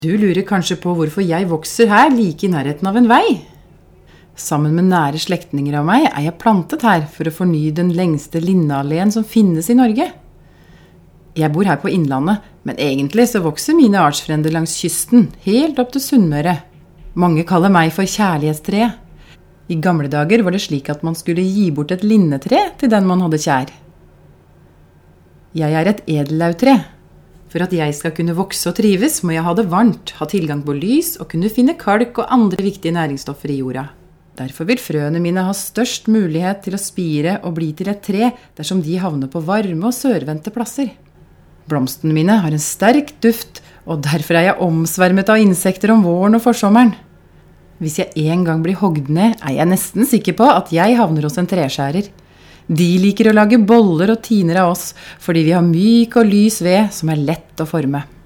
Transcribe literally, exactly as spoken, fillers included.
Du lurer kanskje på hvorfor jeg vokser her like i nærheten av en vei. Sammen med nære slektninger av meg er jeg plantet her for å fornye den lengste linnealleen som finnes i Norge. Jeg bor her på Innlandet, men egentlig så vokser mine artsfrender langs kysten, helt opp til Sunnmøre. Mange kaller meg for kjærlighetstreet. I gamle dager var det slik at man skulle gi bort et linnetre til den man hadde kjær. Jeg er et edellautre. For at jeg skal kunne vokse og trives, må jeg ha det varmt, ha tilgang på lys og kunne finne kalk og andre viktige næringsstoffer i jorda. Derfor vil frøene mine ha størst mulighet til å spire og bli til et tre dersom de havner på varme og sørvendte plasser. Blomstene mine har en sterk duft, og derfor er jeg omsvermet av insekter om våren og forsommeren. Hvis jeg en gang blir hogd ned, er jeg nesten sikker på at jeg havner hos en treskjærer. De liker å lage boller og tiner av oss, fordi vi har myk og lys ved som er lett å forme.